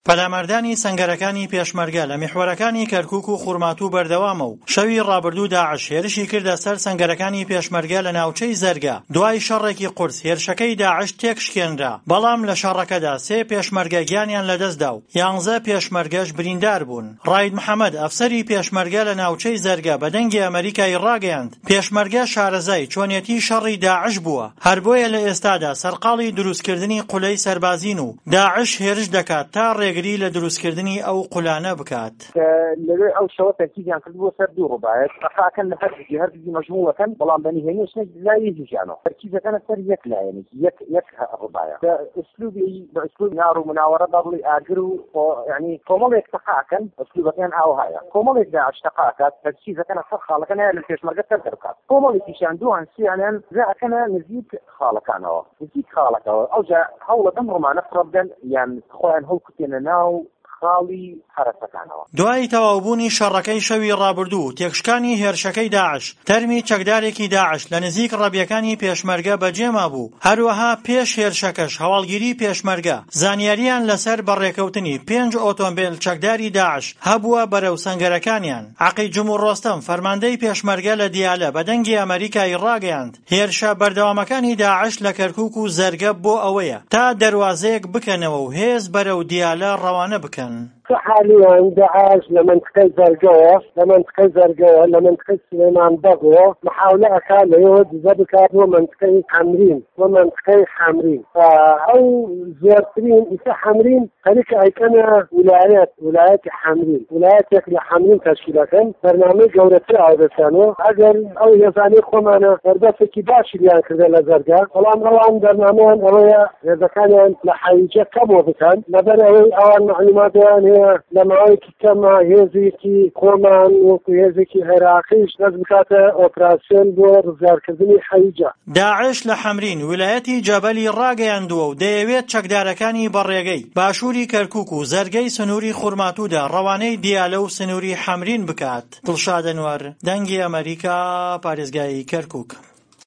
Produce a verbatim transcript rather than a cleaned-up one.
پەلامەردانی سەنگەرەکانی پێشمەرگە لە میحوەرەکانی کەرکووک و خوڕماتوو بەردەوامە و شەوی ڕابردوو داعش هێرشی کردە سەر سەنگەرەکانی پێشمەرگە لە ناوچەی زەرگە. دوای شەڕێکی قورس هێرشەکەی داعش تێکشکێنرا، بەڵام لە شەڕەکەدا سێ پێشمەرگە گیانیان لەدەستدا و یانزە پێشمەرگەش بریندار بوون. ڕاید محەممەد ئەفسەری پێشمەرگە لە ناوچەی زەرگە بە دەنگی ئەمریکای ڕاگەیاند پێشمەرگە شارەزای چۆنیەتی شەڕی داعش بووە، هەر بۆیە لە ئێستادا سەرقاڵی دروستکردنی قولەی سەربازین و داعش هێرش دەکات تا ڕێگری لە دروستکردنی ئەو قولانە بکات. لەوێ ئەو شەوە تەرکیزیان کردبووە سەر دوو ڕووبایەت ڕەخاکەن لە هەردووکی هەردووکی مەجموعەکەن، بەڵام بەنهێنیش لا یەکیشیانەوە تەرکیزەکەنە سەر یەک لایەنێک یەک یەک ڕووبایە بە ئوسلوبی بە ئوسلوب نار و مناوەڕە بەڵی ئاگر و یعنی کۆمەڵێک تەقاکەن ئوسلوبەکەیان ئاوهایە، کۆمەڵێک داعش تەقاکات تەرکیزەکەنە سەر خاڵەکەنە لە پێشمەرگە سەر دەکات، کۆمەڵێکیشیان دووان سییانیان زەکەنە نزیک خاڵەکانەوە نزیک خاڵەکەەوە ئەوجا هەوڵەکەم ڕۆمانە فڕەبدەن یان خۆیان هەڵکوتێنە ناو خاڵی حرەسەکانەوە. دوای تەواوبوونی شەڕەکەی شەوی ڕابردوو تێکشکانی هێرشەکەی داعش، تەرمی چەکدارێکی داعش لە نزیک ڕەبیەکانی پێشمەرگە بەجێما بوو. هەروەها پێش هێرشەکەش هەواڵگیری پێشمەرگە زانیاریان لەسەر بەڕێکەوتنی پێنج ئۆتۆمبیل چەکداری داعش هەبووە بەرەو سەنگەرەکانیان. عەقی جمهور ڕۆستەم فەرماندەی پێشمەرگە لە دیالە بە دەنگی ئەمریکای ڕاگەیاند هێرشە بەردەوامەکانی داعش لە کەرکووک و زەرگە بۆ ئەوەیە تا دەروازەیەک بکەنەوە و هێز بەرەو دیالە ڕەوانە بکەن. حاليا داعش لمنطقة زرقاء لمنطقة زرقاء لمنطقة سليمان بغوة محاولة أكاد ليود زبكات ومنطقة حمرين ومنطقة حمرين أو زيارتين إسا حمرين هذيك أيكنا ولايات ولايات حمرين ولايات يكلي حمرين تشكيلة برنامج جورتي عودتانو أجل أو يزاني خمانا أربعة كباش اللي كذا لزرقاء والآن روان برنامج أويا إذا كان لحيجة كم وبكان لبنا أوان معلومات يعني لەماوەیەکی کەمە هێزێکی کۆمان وەکو هێزێکی عێراقیش دەست بکاتە ئۆپراسیۆن بۆ ڕزگارکردنی حەیجە. داعش لە حەمرین ویلایەتی جەبەلی ڕاگەیاندووە و دەیەوێت چەکدارەکانی بەڕێگەی باشووری کەرکووک و زەرگەی سنووری خوڕماتوودا ڕەوانەی دیالە و سنووری حەمرین بکات. دڵشاد ئەنوەر، دەنگی ئەمریکا، پارێزگای کەرکووک.